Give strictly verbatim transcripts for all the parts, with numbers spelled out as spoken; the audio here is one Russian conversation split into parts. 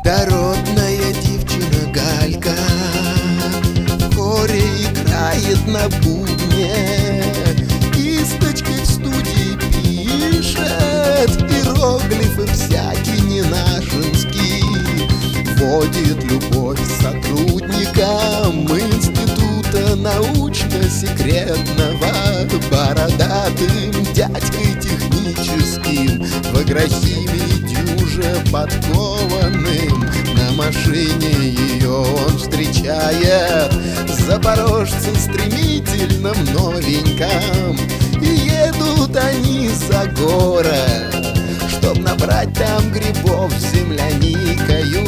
Дородная девчина Галька в хоре играет на бубне, кисточкой в студии пишет иероглифы всякие ненашинские, вводит любовь сотрудникам института научно-секретного бородатым дядькой техническим в агрохимии дюже подкованным. На машине ее он встречает запорожца стремительном новеньком, и едут они за город, чтоб набрать там грибов с земляникою.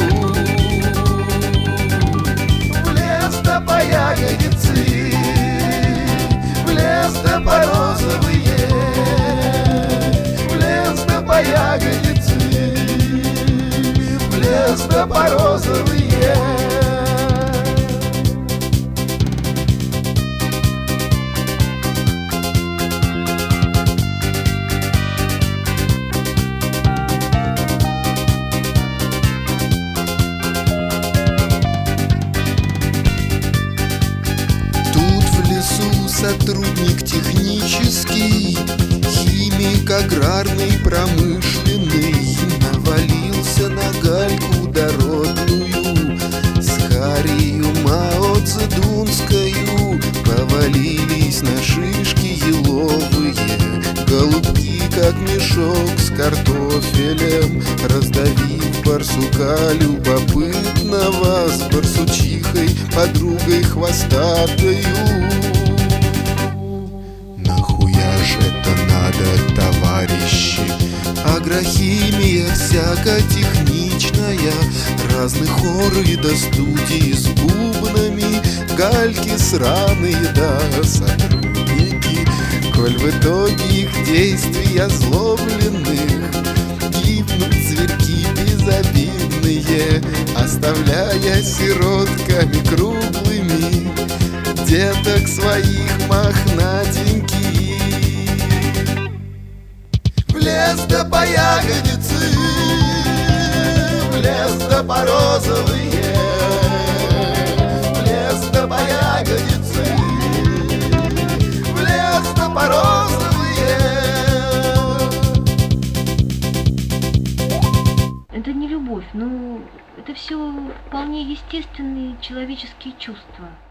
В лес да по ягодицы, в лес да по розовые, в лес да по ягодицы, в лес да по розовые. Сотрудник технический, химик аграрный, промышленный, навалился на Гальку дородную с Харию Мао Цзэдунскою. Повалились на шишки еловые голубки, как мешок с картофелем, раздавив барсука любопытного с барсучихой подругой хвостатою. Это надо, товарищи, агрохимия всяко-техничная, разных хоры до студии с бубнами, гальки сраные да сотрудники. Коль в итоге их действий озлобленных гибнут зверьки безобидные, оставляя сиротками круглыми деток своих мохнатеньких. В лес да по ягодицы, в лес да по розовые, в лес да по ягодицы, в лес да по розовые. Это не любовь, но это все вполне естественные человеческие чувства.